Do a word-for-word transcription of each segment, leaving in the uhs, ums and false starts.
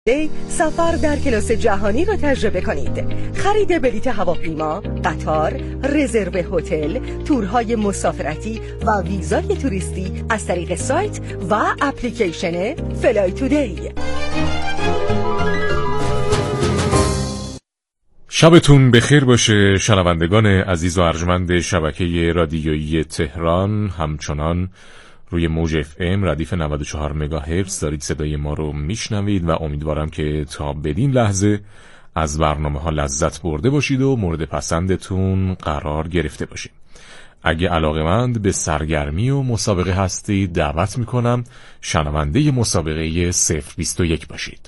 سفر در کلاس جهانی را تجربه کنید. خرید بلیط هواپیما، قطار، رزرو هتل، تورهای مسافرتی و ویزای توریستی از طریق سایت و اپلیکیشن فلای تودی. شبتون بخیر باشه شنوندگان عزیز و ارجمند شبکه رادیویی تهران. همچنان روی موج اف ام ردیف نود و چهار مگاهرتز دارید صدای ما رو میشنوید و امیدوارم که تا بدین لحظه از برنامه ها لذت برده باشید و مورد پسندتون قرار گرفته باشید. اگه علاقه‌مند به سرگرمی و مسابقه هستید دعوت میکنم شنونده مسابقه صفر بیست و یک باشید.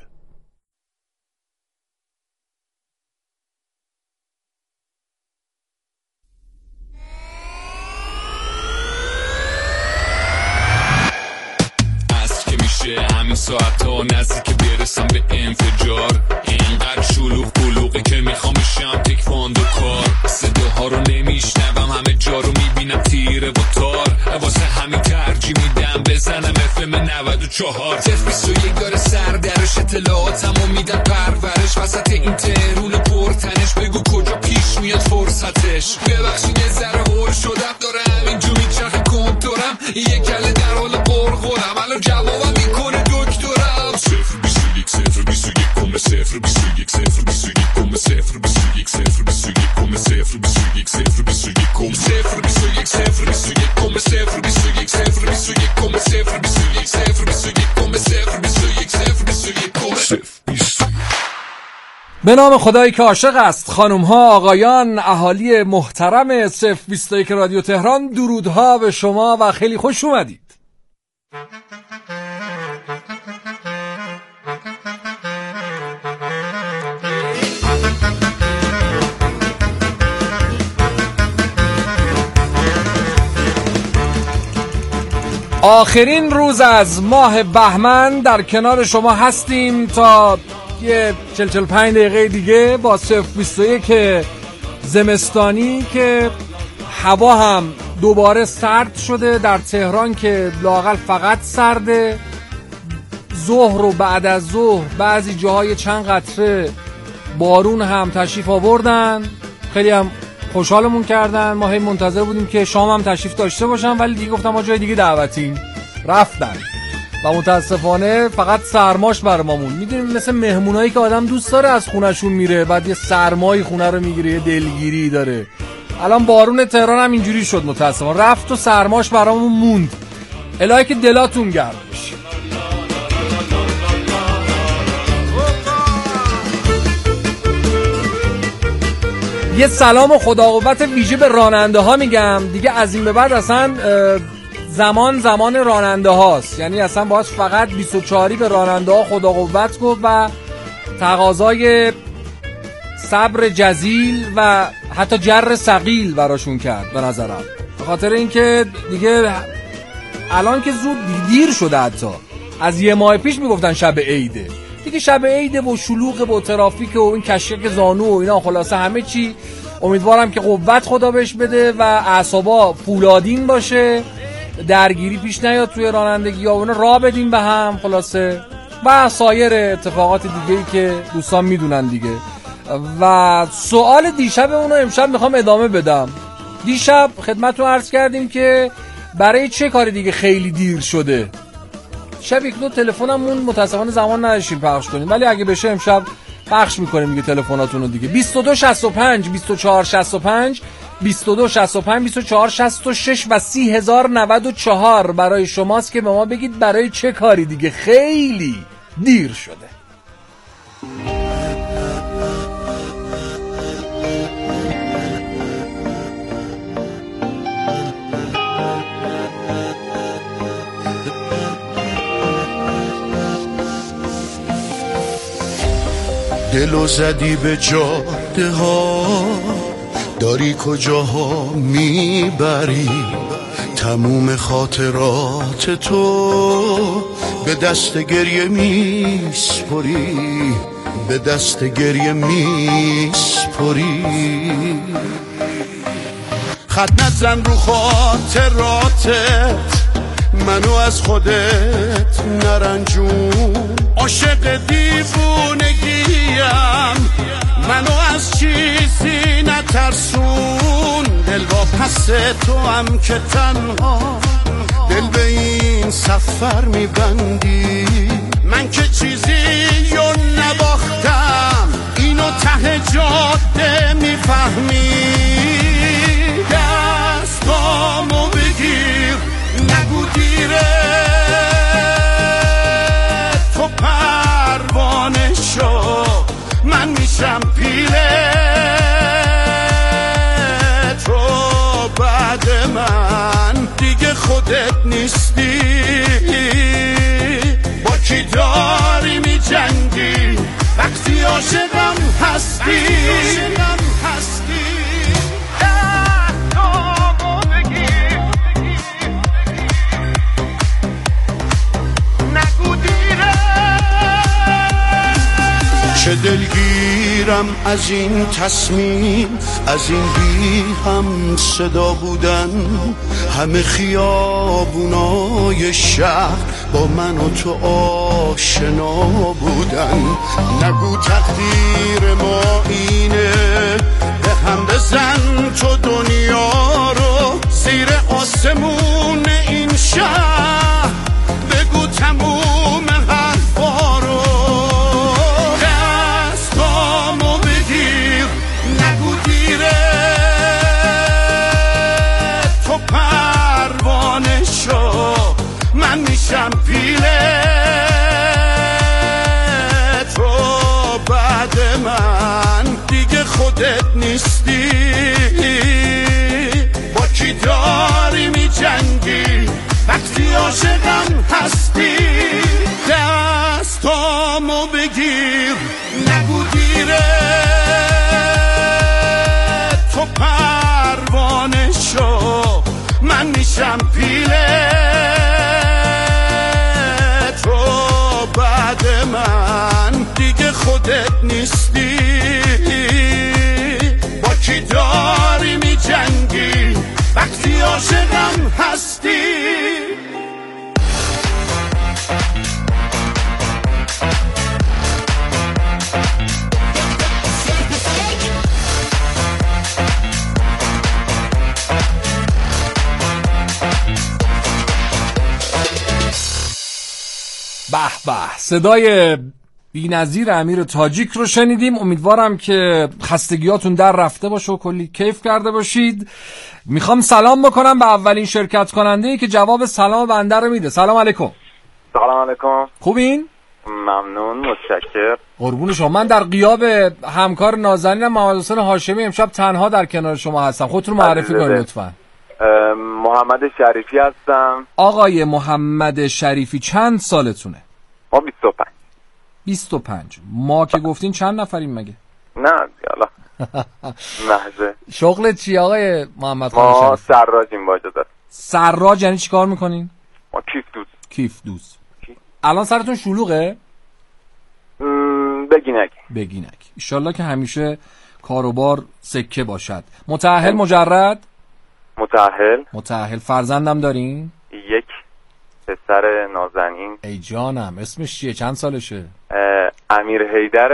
همین ساعت ها نزدیک برسم به انفجار، اینقدر شلوغ بلوغه که میخوام بشم تکواندو کار. صداها رو نمیشنوم همه جا رو میبینم تیره و تار، واسه همین ترجیح میدم بزنم اف ام نود و چهار. صفر بیست و یک داره سر درش اطلاعاتمو میدم پرورش، وسط این تهرون پرتنش بگو کجا پیش میاد فرصتش. ببخشید یه ذره هول شدم داره همینجور میچرخه کنتورم، یه کله در حال قرقرم الان جوابم میکنه دکترم. صفر بیست و یک صفر بیست و یک کم صفر بیست و یک صفر بیست و یک کم صفر بیست و یک صفر بیست و یک کم صفر بیست و یک صفر بیست و یک کم صفر بیست و یک صفر بیست و یک کم صفر بیست و یک صفر بیست و یک کم صفر بیست و یک صفر بیست و یک کم صفر بیست و یک صفر بیست و یک کم صفر بیست و یک. به نام خدایی که عاشق است، خانم ها، آقایان، اهالی محترم صفر بیست و یک رادیو تهران، درودها به شما و خیلی خوش اومدید. آخرین روز از ماه بهمن در کنار شما هستیم تا یه چل چل پنج دقیقه دیگه با صفر بیست و یک زمستانی که هوا هم دوباره سرد شده در تهران که لااقل فقط سرده. ظهر و بعد از ظهر بعضی جاهای چند قطره بارون هم تشریف آوردن، خیلی هم خوشحالمون کردن. ما هی منتظر بودیم که شام هم تشریف داشته باشن ولی دیگه گفتم ما جای دیگه دعوتیم، رفتن و متاسفانه فقط سرماش برامون. میدونیم مثل مهمونایی که آدم دوست داره از خونهشون میره بعد یه سرمای خونه رو میگیره، یه دلگیری داره. الان بارون تهران هم اینجوری شد متاسفانه، رفت و سرماش برامون موند. الهی که دلاتون گرم بشه. یه سلام و خداقوت ویژه به راننده ها میگم دیگه. از این به بعد اصلا زمان زمان راننده هاست، یعنی اصلا باید فقط بیست و چهاری به راننده ها خداقوت گفت و تقاضای صبر جزیل و حتی جر ثقیل براشون کرد به نظرم، به خاطر اینکه دیگه الان که زود دیر شده. حتی از یه ماه پیش میگفتن شب عیده، دیگه شب عیده و شلوغ و ترافیک و این کشک زانو و اینا، خلاصه همه چی. امیدوارم که قوت خدا بهش بده و اعصابا فولادین باشه، درگیری پیش نیاد توی رانندگی یا اونا، راه بدیم به هم خلاصه و سایر اتفاقات دیگه‌ای که دوستان میدونن دیگه. و سوال دیشب اونو امشب میخوام ادامه بدم. دیشب خدمتتون عرض کردیم که برای چه کاری دیگه خیلی دیر شده. شب یک دو تلفنمون متاسفانه زمان نداشتیم پخش کنیم ولی اگه بشه امشب پخش میکنیم دیگه تلفناتون رو دیگه. بیست و دو شصت و پنج بیست و چهار شصت و پنج بیست و دو شصت و پنج بیست و چهار شصت و شش و سی هزار و نود و چهار برای شماست که به ما بگید برای چه کاری دیگه خیلی دیر شده. دلو زدی به جاده ها، داری کجاها میبری؟ تموم خاطرات تو به دست گریه میسپری، به دست گریه میسپری. خط نزن رو خاطراتت، منو از خودت نرنجون، عاشق دیوونگیم، منو از چیزی نترسون، دل با پس تو هم که تنها دل به این سفر میبندی، من که چیزی رو نباختم اینو ته جاده میفهمی، دستامو بگیر نگو دیره تو پروانه شو، من میشم پیله تو بعد من دیگه خودت نیستی، با کی داری می جنگی وقتی عاشقم هستی، دستامو بگیر نگو دیره، چه دلگیرم از این تصمیم، از این بی هم صدا بودن، همه خیابونای شهر با من و تو آشنا بودن، نگو تقدیر ما اینه به هم بزن تو دنیا رو زیر آسمون این شهر، بگو تموم حرفا رو، دستامو بگیر نگو دیره تو پروانه شو، من میشم پیله تو بعد من دیگه خودت نیستی، با کی داری می جنگی وقتی عاشقم هستی، دستامو بگیر نگو دیره تو پروانه شو، من میشم پیله تو بعد من دیگه خودت نیستی، با کی داری می جنگی وقتی عاشقم هستی. به به، صدای بی‌نظیر امیر تاجیک رو شنیدیم. امیدوارم که خستگیاتون در رفته باشه و کلی کیف کرده باشید. میخوام سلام بکنم به اولین شرکت کننده‌ای که جواب سلام بنده رو میده. سلام علیکم. سلام علیکم. خوبین؟ ممنون، متشکر. قربون شما. من در غیاب همکار نازنینم محمد حسین هاشمی امشب تنها در کنار شما هستم. خودتون معرفی کنید لطفاً. محمد شریفی هستم. آقای محمد شریفی چند سالتونه؟ ما بیست و پنج. بیست و پنج. ما که گفتین چند نفریم مگه؟ نه یالا محضه. شغلت چی آقای محمد ما خان شریفی؟ سراجیم با اجازت. سراج یعنی چی کار میکنین؟ ما کیف دوز. کیف دوز. الان سرتون شلوغه؟ بگینک بگینک. ایشالله که همیشه کاروبار سکه باشد. متأهل مجرد؟ متأهل. متأهل. فرزندم دارین؟ یک پسر نازنین. ای جانم. اسمش چیه؟ چند سالشه؟ امیر حیدر،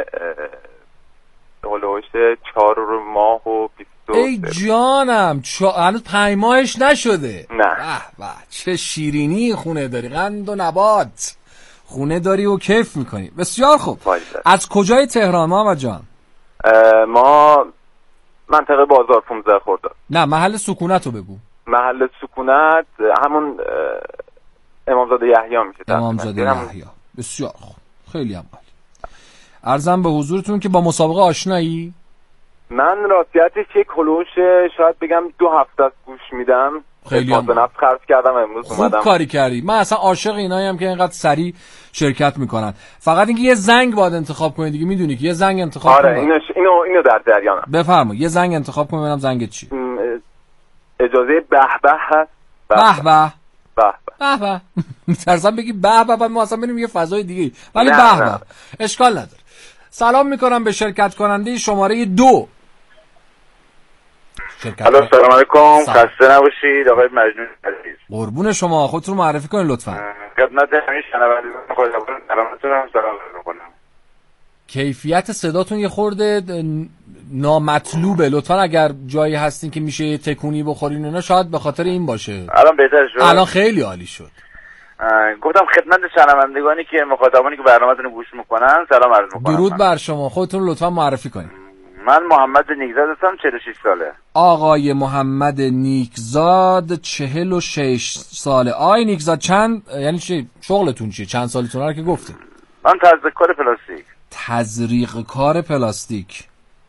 هلوش چهار ماه و بیست. ای جانم. چا... هنوز پنج ماهش نشده؟ نه. به به، چه شیرینی خونه داری. قند و نبات خونه داری و کیف میکنی. بسیار خوب. باید. از کجای تهران محمد جان؟ ما منطقه بازار پانزده خرداد. نه، محل سکونت رو بگو. محل سکونت همون امامزاده یحیی میشه. امامزاده یحیی. بسیار خوب، خیلی هم عالی. عرضم به حضورتون که با مسابقه آشنایی؟ من راستیتش یک هلوش شاید بگم دو هفته است گوش میدم. خیلی هم نفت خرج کردم امروز خوب اومدم. کاری کردی. من اصلا عاشق اینایی هم که اینقدر سریع شرکت میکنن. فقط اینکه یه زنگ باید انتخاب کنید دیگه. میدونی که یه زنگ انتخاب آره اینو اینو اینو در جریانم. بفرما یه زنگ انتخاب کن ببینم زنگ چی. اجازه به به هست. به به به به به. میترسم بگی به به بعد ما اصلا بریم یه فضای دیگه. ولی به به اشکال نداره. سلام میکنم به شرکت کننده شماره دو. شرکت الو سلام علیکم، سلام. خسته نباشید آقای مجنون عزیز. قربون شما، خودتون رو معرفی کنین لطفا. خدمت همه شنوندگان خودمون سلامتون هم سلام می‌کنم. کیفیت صداتون یه خورده نامطلوبه، لطفا اگر جایی هستین که میشه تکونی بخورین اینا شاید به خاطر این باشه. الان بهتر شد؟ الان خیلی عالی شد. گفتم خدمت شنوندگانی که مخاطبانی که برنامه‌تون رو گوش میکنن سلام عرض میکنم. درود بر شما، خودتون لطفا معرفی کنین. من محمد نیکزاد هستم، چهل و شش ساله. آقای محمد نیکزاد چهل و شش ساله. آقای نیکزاد چند یعنی چی شغلتون چیه؟ چند سالتون رو که گفتین؟ من تزریق کار پلاستیک. تزریق کار پلاستیک.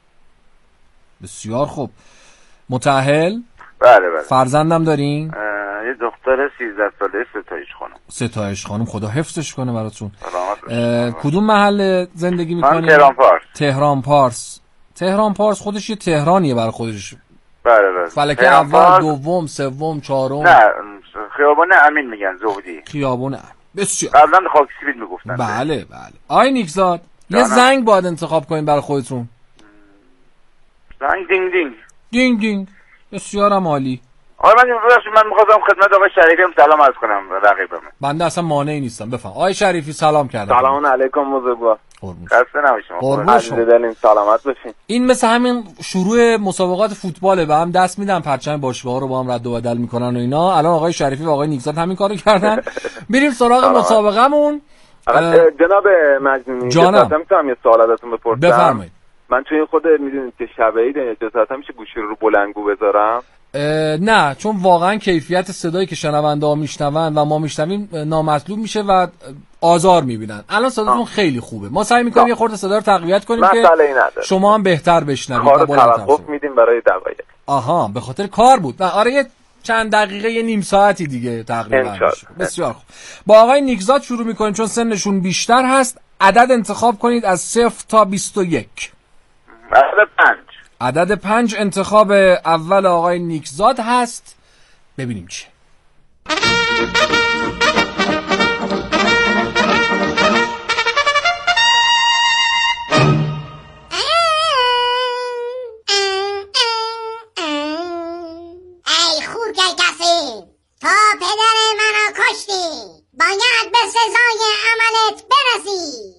بسیار خوب. متأهل؟ بله بله. فرزندم دارین؟ یه دختر سیزده ساله ستایش خانم. ستایش خانم، خدا حفظش کنه براتون. کدوم محل زندگی میکنین؟ من تهران پارس. تهران پارس. تهران پارس خودش یه تهرانیه برای خودش. بله بله. فلکه اول، دوم، سوم، چهارم. نه خیابان امین میگن زهدی. خیابان امین. بسیار. قبلا خاک سفید میگفتن. بله بله. آقای نیکزاد یه زنگ باید انتخاب کنین برای خودتون. زنگ دینگ دینگ. دینگ دینگ. بسیارم عالی. آقای من ببخشید من می‌خواستم خدمت آقای شریفی هم سلام عرض کنم رقیبم. بنده اصلا مانعی نیستم، بفهم. آقای شریفی سلام کردم. سلام علیکم بزرگوار. خسته نباشید. قربون شما. دلین سلامت باشین. این مثل همین شروع مسابقات فوتباله، به هم دست میدن پرچم باشگاه‌ها رو با هم رد و بدل میکنن و اینا. الان آقای شریفی و آقای نیکزاد همین کارو کردن. بریم سراغ مسابقه‌مون. جناب مجنونی جانم میتونم یه سوال ازتون بپرسم؟ بفرمایید. من چون خود میدونید که شب عید اجازه میشه گوشی رو بلندگو بذارم؟ نه، چون واقعا کیفیت صدایی که شنونده ها میشنون و ما میشنویم نامطلوب میشه و آزار میبینن. الان صداتون خیلی خوبه، ما سعی میکنیم یه خورده صدا رو تقویت کنیم که شما هم بهتر بشنوید. کارو توقف میدیم برای دقایق. آها، به خاطر کار بود. و آره یه چند دقیقه یه نیم ساعتی دیگه تقریبا. بسیار خوب. با آقای نیکزاد شروع میکنیم چون سنشون بیشتر هست. عدد انتخاب کنید از صفر تا بیست و یک. عدد پنج. عدد پنج انتخاب اول آقای نیکزاد هست. ببینیم چی. ای خورگرگفی، تا پدر منو کشتی، باید به سزای عملت برسی.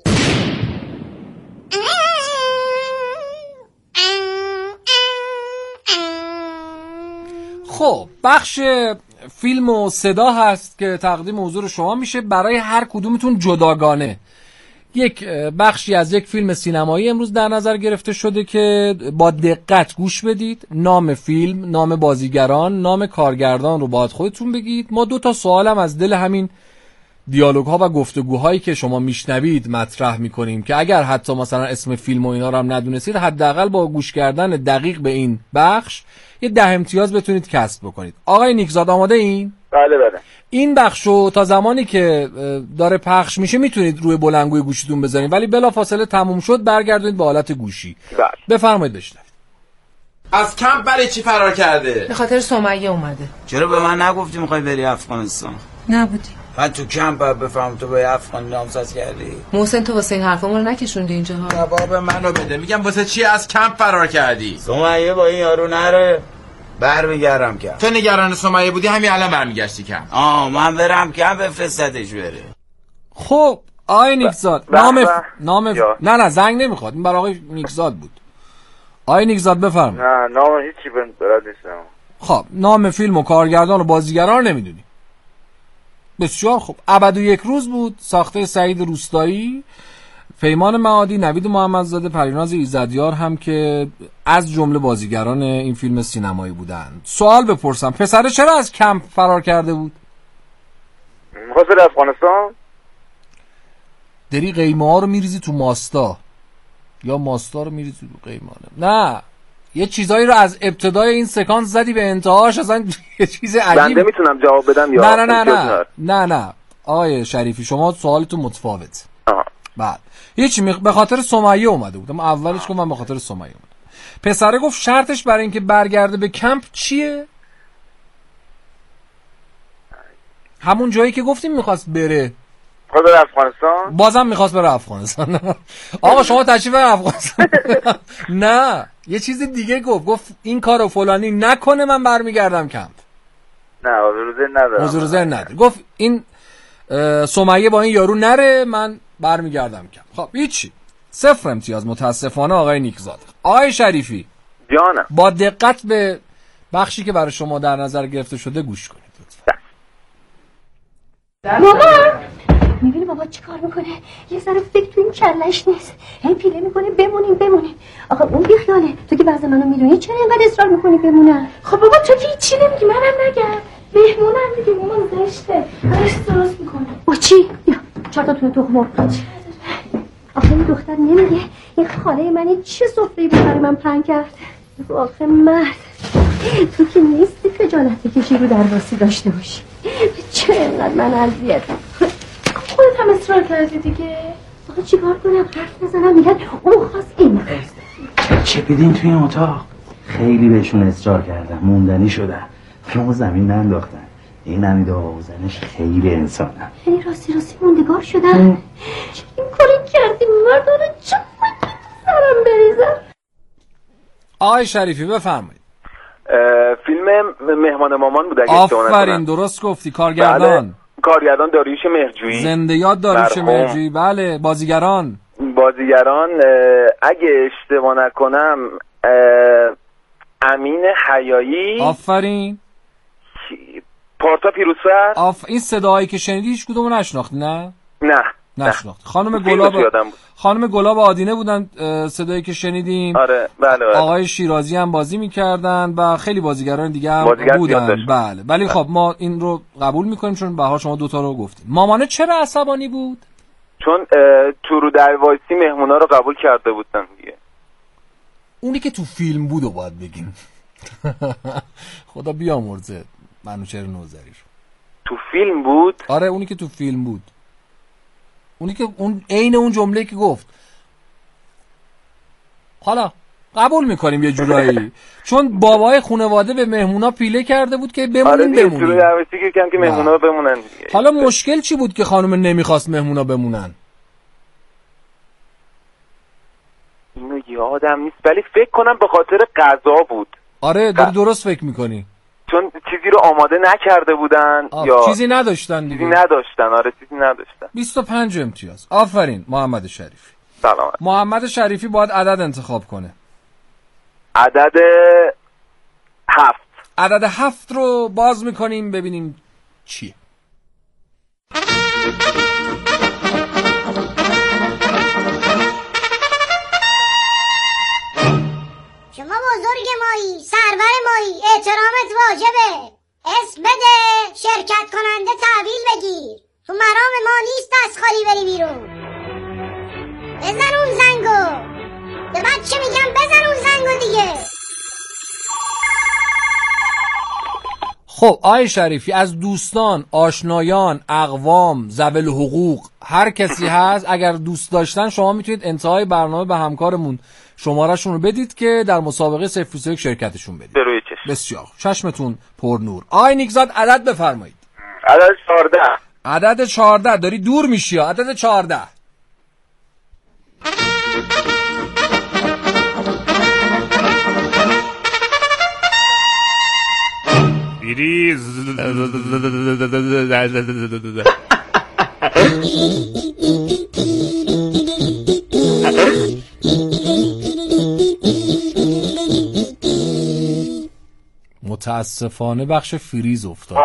خب بخش فیلم و صدا هست که تقدیم حضور شما میشه برای هر کدومتون جداگانه. یک بخشی از یک فیلم سینمایی امروز در نظر گرفته شده که با دقت گوش بدید. نام فیلم، نام بازیگران، نام کارگردان رو باید خودتون بگید. ما دو تا سوالم از دل همین دیالوگ ها و گفتگوهایی که شما میشنوید مطرح میکنیم که اگر حتی مثلا اسم فیلم و اینا رو هم ندونستید، حداقل با گوش کردن دقیق به این بخش یه ده امتیاز بتونید کسب بکنید. آقای نیکزاد آماده این؟ بله بله. این بخشو تا زمانی که داره پخش میشه میتونید روی بلندگوی گوشیتون بذارید، ولی بلافاصله تموم شد برگردونید به حالت گوشی. بله. بفرمایید بشنوید. از کمپ برای چی فرار کرده؟ به خاطر سمیه اومده. چرا به من نگفتی میخوای بری افغانستان؟ نبودی. من تو کمپ بفهم تو به افغان نامزد کردی. محسن تو واسه این حرفا ما رو نکشوندی اینجا ها. جواب منو بده. میگم واسه چی از کمپ فرار کردی؟ سمیه با این یارو نره برمیگردم کمپ. تو نگران سمیه بودی همین الان برمیگشتی کمپ. آه من برم کمپ بفرستش بره. خب آقای نیکزاد نام ف... نام ف... نه نه زنگ نمیخواد، این برای آقای نیکزاد بود. آقای نیکزاد بفرمایید. نه نام هیچی بلد نیستم. خب نام فیلم و کارگردان و بازیگران رو نمیدونی. بسیار خوب. ابد و یک روز بود، ساخته سعید روستایی، پیمان معادی، نوید محمدزاده، پریناز ایزدیار هم که از جمله بازیگران این فیلم سینمایی بودند. سوال بپرسم، پسره چرا از کمپ فرار کرده بود؟ می‌خواست بره افغانستان؟ دری قیمه ها رو میریزی تو ماستا یا ماستا رو میریزی تو قیمه؟ نه، یه چیزایی رو از ابتدای این سکانس زدی به انتهاش، اصلا یه چیز عجیب. بنده میتونم جواب بدم یا نه نه نه نه نه نه آقای شریفی شما سوالتون متفاوت. آها. بعد هیچ می... به خاطر سمیه اومده بودم. اولش گفتم به خاطر سمیه اومده. پسره گفت شرطش برای اینکه برگرده به کمپ چیه؟ همون جایی که گفتیم میخواست بره. خود بره افغانستان؟ بازم میخواست بره افغانستان. آقا شما تشریف بره افغانستان. نه یه چیز دیگه گفت، گفت این کارو فلانی نکنه من برمیگردم کمپ. نه حضور ذهن ندارم. حضور ذهن نداره. گفت این سمیه با این یارو نره من برمیگردم کمپ. خب هیچی، صفر امتیاز متاسفانه آقای نیکزاد. آقای شریفی جانم با دقت به بخشی که برای شما در نظر گرفته شده گوش کنید. مامان میبینی بابا چی کار میکنه؟ یه ذره فکر تو این کلش نیست، هی پیله میکنه بمونیم بمونیم. آقا اون بیخیاله، تو که بعضی منو میدونی چرا اینقدر اصرار میکنی بمونم؟ خب بابا تو که هیچی نمیگی، منم نگم، مهمونم دیگه مامان زشته، همش درست میکنه. با چی؟ یا چهار تا تونه تخم مرغ. آخه این دختر نمیگه این خاله من چه سفره‌ای برای من پهن کرد. آخه مرد تو که نیستی خجالت بکشی رو درواسی داشته باشی. چه اینقدر من اذیتم؟ خودت هم اصرار کردی دیگه. آخه چیکار کنم؟ حرف نزنم میگن اون خواست این چه بیدین توی این اتاق؟ خیلی بهشون اصرار کردم، موندنی شدن، اما زمین ننداختن. این همی دعا زنش خیلی انسانم. یعنی راستی راستی موندگار شدن؟ چه این کاری کردی مردانه؟ چه سرم بریزم. آقای شریفی بفرمایید. فیلم مهمان مامان بود اگه اشتباه نکنم. آفرین درست گفتی. کارگردان بله. کارگردان داریوش مهرجویی. زنده یاد داریوش مهرجویی. بله. بازیگران بازیگران اگه اشتباه نکنم امین حیایی. آفرین. پارتا پیروزفر. آف این صداهایی که شنیدی هیچ کدومو نشناختی؟ نه نه نشناخت. خانم گلاب خانم گلاب آدینه بودن صدایی که شنیدیم. آره بله بله. آقای شیرازی هم بازی میکردن و خیلی بازیگران دیگه هم بازیگر بودن. بله ولی خب ما این رو قبول میکنیم چون بهار شما دوتا رو گفتیم. مامانه چرا عصبانی بود؟ چون تو رو در وایسی مهمونا رو قبول کرده بودن دیگه. اونی که تو فیلم بود رو باید بگیم. خدا بیامرزه منوچهر نوذری رو. تو فیلم بود؟ آره اونی که تو فیلم بود، اونی که اون عین اون جمله که گفت. حالا قبول میکنیم یه جورایی چون بابای خانواده به مهمونا پیله کرده بود که بمونیم. آره دیگه بمونیم. تو دعوتی که کم که مهمونا بمونن دیگه. حالا مشکل چی بود که خانم نمیخواست مهمونا بمونن؟ اینو یادم نیست ولی فکر کنم به خاطر غذا بود. آره داری درست فکر میکنی. چون چیزی رو آماده نکرده بودن یا چیزی نداشتن دیگه. چیزی نداشتن. آره چیزی نداشتن. بیست و پنج امتیاز. آفرین محمد شریفی. سلامت. محمد شریفی باید عدد انتخاب کنه. عدد هفت. عدد هفت رو باز میکنیم ببینیم چیه. شما بزرگ مایی، سرور مایی، احترامت واجبه. اسم بده، شرکت کننده تحویل بگیر. تو مرام ما نیست دست خالی بری بیرون. بزن اون زنگو. به بچه میگم بزن اون زنگو دیگه. خب آقای شریفی از دوستان، آشنایان، اقوام، ذوی حقوق هر کسی هست اگر دوست داشتن شما میتونید انتهای برنامه به همکارمون شمارهشون رو بدید که در مسابقه صفر صفر یک شرکتشون بدید. به روی چشم. بسیار چشمتون پر نور. آقای نیکزاد عدد بفرمایید. عدد چهارده. عدد چهارده. داری دور میشی. عدد چهارده. بیریز. متاسفانه بخش فریز افتاد.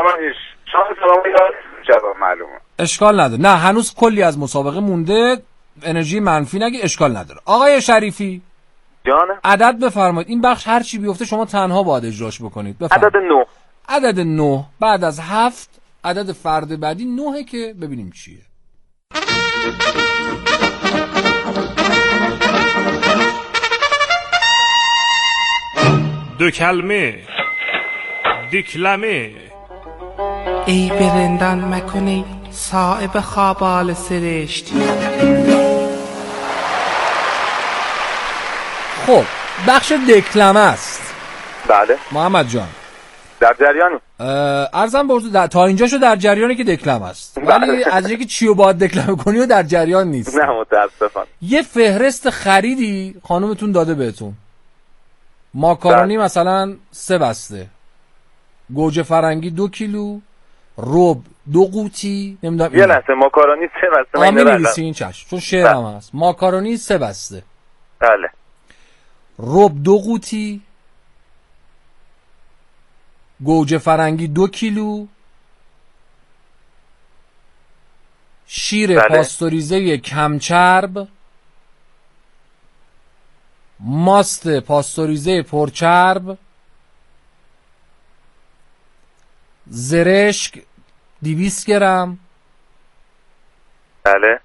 اشکال نداره. نه هنوز کلی از مسابقه مونده. انرژی منفی نگی. اشکال نداره. آقای شریفی جانم عدد بفرمایید. این بخش هر چی بیفته شما تنها باید اجراش بکنید. بفرمایید. عدد نه. عدد نه بعد از هفت عدد فرد بعدی نهه که ببینیم چیه. دو کلمه دیکلمه. ای برندان مکنی صاحب خوابال سرشت. خب بخش دکلمه است. بله محمد جان در جریانی. عرضم به حضور تا اینجاشو در جریانی که دکلم است، ولی از اینکه چیو باید دکلم کنی و در جریان نیست. نه متاسفم. یه فهرست خریدی خانومتون داده بهتون، ماکارونی بله. مثلا سه بسته، گوجه فرنگی دو کیلو، رب دو قوطی، نمیدونم یه لحظه ماکارونی سه بسته من نمی‌نویسی این چشم چون شعرم هست. ماکارونی سه بسته بله، رب دو قوطی، گوجه فرنگی دو کیلو، شیر بله. پاستوریزه کمچرب، ماست پاستوریزه پرچرب، زرشک دویست گرم بله،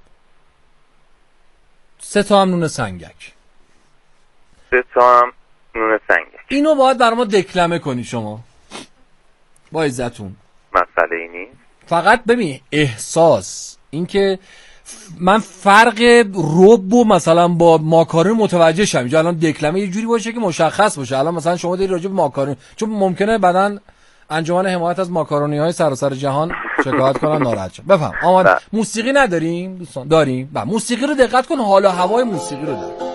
سه تا هم نون سنگک سه تا هم نون سنگک. اینو باید برای ما دکلمه کنی شما با عزتون. مسئله ای نیست، فقط ببین احساس اینکه من فرق رب و مثلا با ماکارون متوجه شم. اینجا الان دکلمه یه جوری باشه که مشخص باشه. الان مثلا شما داری راجع به ماکارون، چون ممکنه بعدن انجمن حمایت از ماکارونی‌های سراسر جهان شکایت کنن ناراحت شن. بفهم. آماده. موسیقی نداریم دوستان؟ داریم. و موسیقی رو دقت کن، حال و هوای موسیقی رو دار.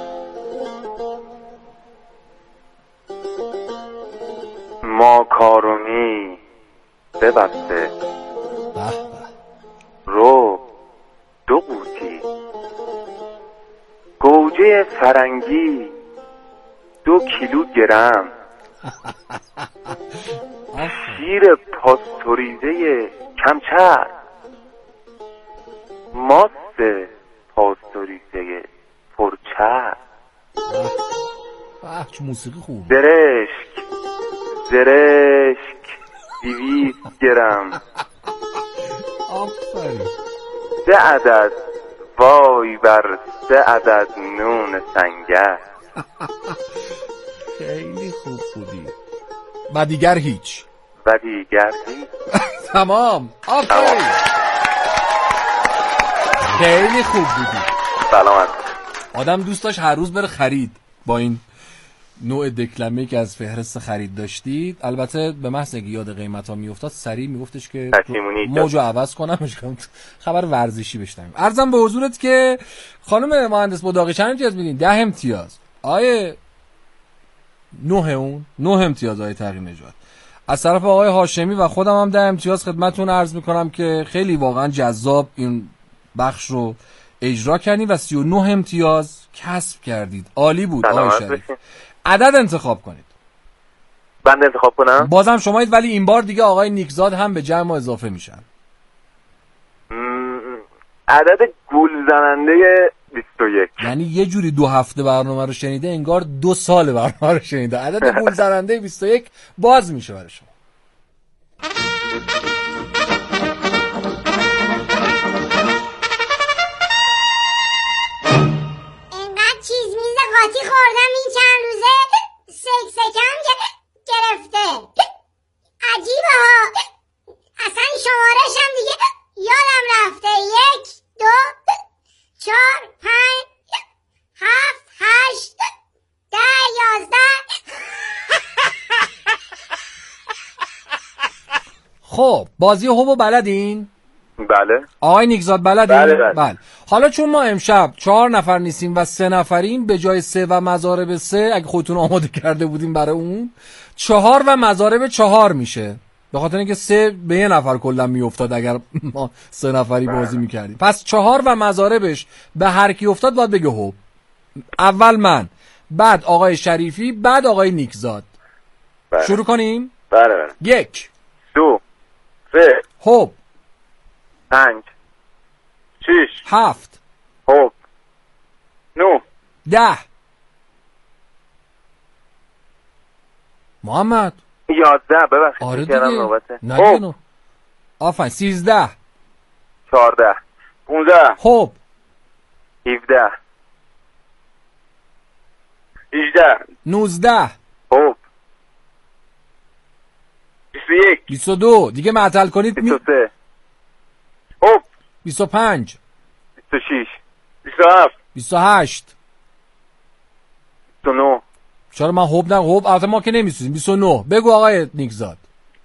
ماکارونی سه بسته، رو دو قوطی، گوجه فرنگی دو کیلوگرم، شیر پاستوریزه کمچرب، ماست پاستوریزه پرچرب، چه موسیقی خوب، زرشک زرشک دویست گرم، آفرین، سه عدد وای بر سه عدد نون سنگک. خیلی خوب بودی. و دیگر هیچ و دیگر هیچ تمام. آفرین، خیلی خوب بودی. سلامت. آدم دوست داشت هر روز بره خرید با این نوع دکلمه‌ای که از فهرست خرید داشتید. البته به محض اینکه یاد قیمتا میافتاد سریع میگفتش که موجو عوض کنم، خبر ورزشی بشنویم. عرضم به حضورت که خانم مهندس مداقی چند امتیاز میدین؟ ده امتیاز. آیه نه اون نه امتیاز آیه تغییر نژاد. از طرف آقای هاشمی و خودم هم ده امتیاز خدمتتون عرض میکنم که خیلی واقعا جذاب این بخش رو اجرا کردید و سی و نه امتیاز کسب کردید. عالی بود آقای شریف. عدد انتخاب کنید. بند انتخاب کنم؟ بازم شمایید، ولی این بار دیگه آقای نیکزاد هم به جمع اضافه میشن. عدد گول زننده بیست و یک. یعنی یه جوری دو هفته برنامه رو شنیده انگار دو سال برنامه رو شنیده. عدد گول زننده بیست و یک باز میشه برای شما. اینقدر چیز میز قاطی خوردم این چند روزه سک سکم گرفته. عجیبه ها، اصلا شمارش هم دیگه یادم رفته. یک دو چهار پنج هفت هشت ده یازده. خب بازی هوبو بلدین؟ بله. آقای نیکزاد بلدین؟ بله بله. بله. حالا چون ما امشب چهار نفر نیستیم و سه نفریم، به جای سه و مضارب سه اگه خودتون آماده کرده بودیم برای اون، چهار و مضارب چهار میشه، به خاطر اینکه سه به یه نفر کلا میافتاد اگر ما سه نفری بازی میکردیم. پس چهار و مضاربش به هر کی افتاد باید بگه هوب. اول من، بعد آقای شریفی، بعد آقای نیکزاد. بله. شروع کنیم؟ بله بله. یک دو سه هوب، پنج شش هفت هوب، نو ده. محمد یازده. ببخشید آره دیگه نگه. آفرین. سیزده چهارده پونزده هوب، هفده هجده نوزده هوب، بیست و یک بیست و دو. دیگه معطل کنید. بیست و سه هوب، بیست و پنج بیست و شش بیست و هفت بیست و هشت بیست و نه. چرا من هوب نه هوب البته ما که نمیسوزیم. بیست و نه. بگو آقای نیکزاد.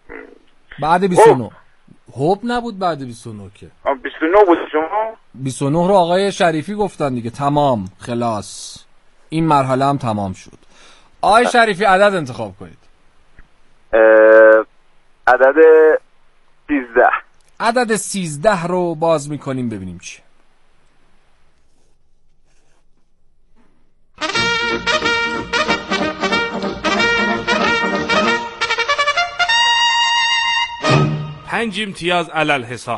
بعد بیست و نه. هوب نبود بعد بیست و نه که. بیست و نه بود شما؟ بیست و نه رو آقای شریفی گفتن دیگه. تمام، خلاص. این مرحله هم تمام شد. آقای شریفی عدد انتخاب کنید. عدد سیزده. عدد سیزده رو باز میکنیم ببینیم چی. پنج امتیاز علل حساب.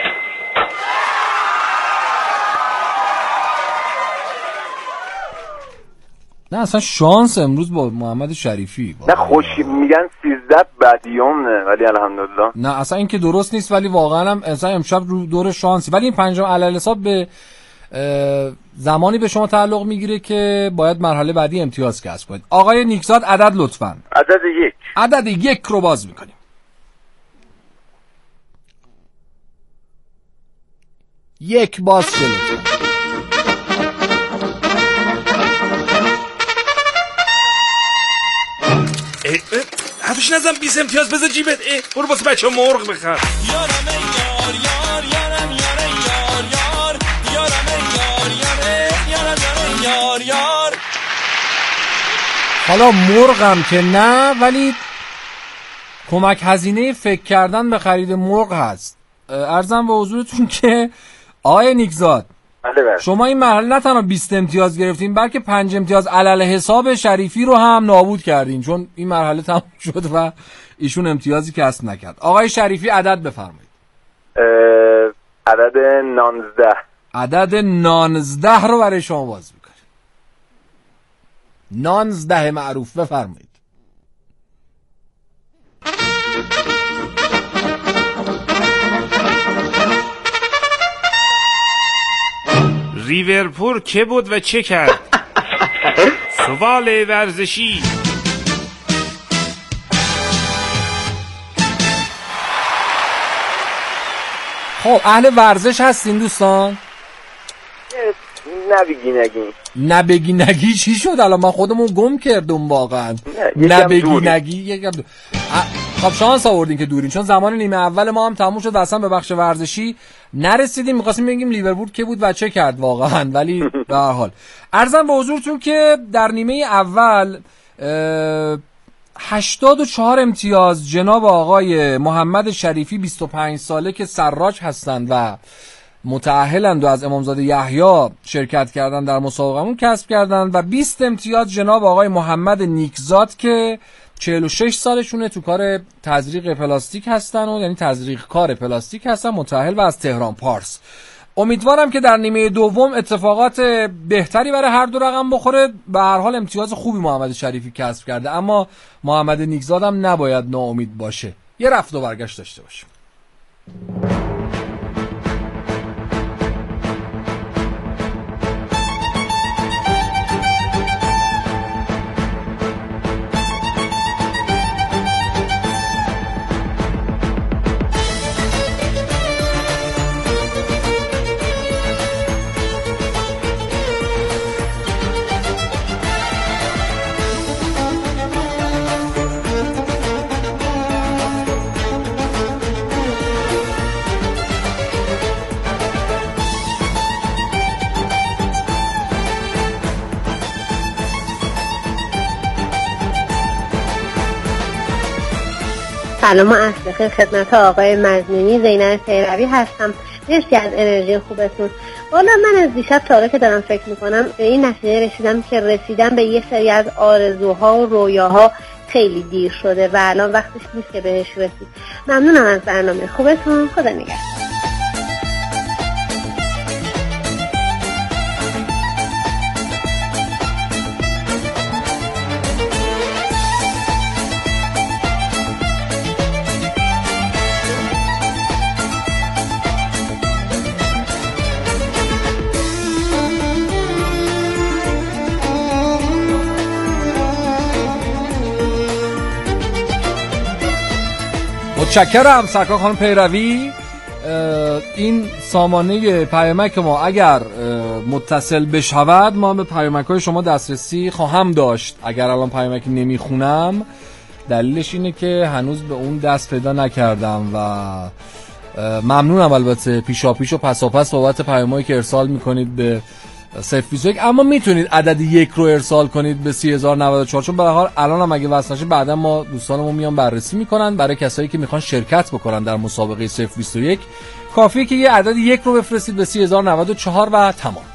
نه اصلا شانس امروز با محمد شریفی. نه خوشی میگن سیزده بدیوم نه ولی الحمدلله. نه اصلا این که درست نیست ولی واقعا هم اصلا امشب رو دور شانسی. ولی این پنجم علل حساب به زمانی به شما تعلق میگیره که باید مرحله بعدی امتیاز کسب کنید. آقای نیکزاد عدد لطفاً. عدد یک. عدد یک رو باز میکنیم. یک باز شد. حرفش نزن بیست امتیاز بذار جیبت. اه برو واسه بچه مرغ بخر. یارم یار یار یارم یار یار یار یارم یار یار یارم یار یار. حالا مرغم که نه ولی کمک هزینه فکر کردن به خرید مرغ هست. عرضم به حضورتون که آقای نیکزاد شما این مرحله نه تنها بیست امتیاز گرفتین بلکه پنج امتیاز علل حساب شریفی رو هم نابود کردین چون این مرحله تموم شد و ایشون امتیازی کسب نکرد. آقای شریفی عدد بفرمایید. عدد نانزده. عدد نانزده رو برای شما باز میکنیم. نانزده معروف بفرمایید. لیورپول که بود و چه کرد؟ سوال ورزشی. خب اهل ورزش هستین دوستان؟ نبگی نگی. نبگی نگی چی شد؟ الان من خودمون گم کردم واقعا. نبگی نگی یکم دور. خب شانس آوردین که دورین چون زمان نیمه اول ما هم تموم شد و اصلا به بخش ورزشی نرسیدیم. می‌خواستیم بگیم لیورپول که بود و چه کرد واقعا ولی به هر حال عرضم به حضورتون که در نیمه اول هشتاد و چهار امتیاز جناب آقای محمد شریفی بیست و پنج ساله که سراج هستند و متأهلند و از امامزاده یحیی شرکت کردن در مسابقمون کسب کردن و بیست امتیاز جناب آقای محمد نیکزاد که چهل و شش سالشونه تو کار تزریق پلاستیک هستن و یعنی تزریق کار پلاستیک هستن متأهل و از تهران پارس. امیدوارم که در نیمه دوم اتفاقات بهتری برای هر دو رقم بخوره. به هر حال امتیاز خوبی محمد شریفی کسب کرده اما محمد نیکزاد هم نباید ناامید باشه. یه رفت و برگشت داشته باشه. سلام و عرض بخیر خدمت آقای مظنونی. زینب پیروی هستم. مرسی از انرژی خوبتون. والا من از دیشب تا حالا که دارم فکر میکنم به این نتیجه رسیدم که رسیدم به یه سری از آرزوها و رویاها خیلی دیر شده و الان وقتش نیست که بهش رسید. ممنونم از برنامه خوبتون. خدا نگهدار. متشکرم سرکار خانم پیروی. این سامانه پیامک ما اگر متصل بشود ما به پیامک های شما دسترسی خواهم داشت. اگر الان پیامک نمیخونم دلیلش اینه که هنوز به اون دست پیدا نکردم و ممنونم البته پیشا پیش و پسا پس بابت پیامایی که ارسال میکنید به صفر بیست و یک، اما میتونید عدد یک رو ارسال کنید به سی هزار و نود و چهار، چون به هر حال الان هم اگه وصل نشه بعدا ما دوستانمون میان بررسی میکنن. برای کسایی که میخوان شرکت بکنن در مسابقه صفر بیست و یک کافیه که یه عدد یک رو بفرستید به سی هزار و نود و چهار و تمام.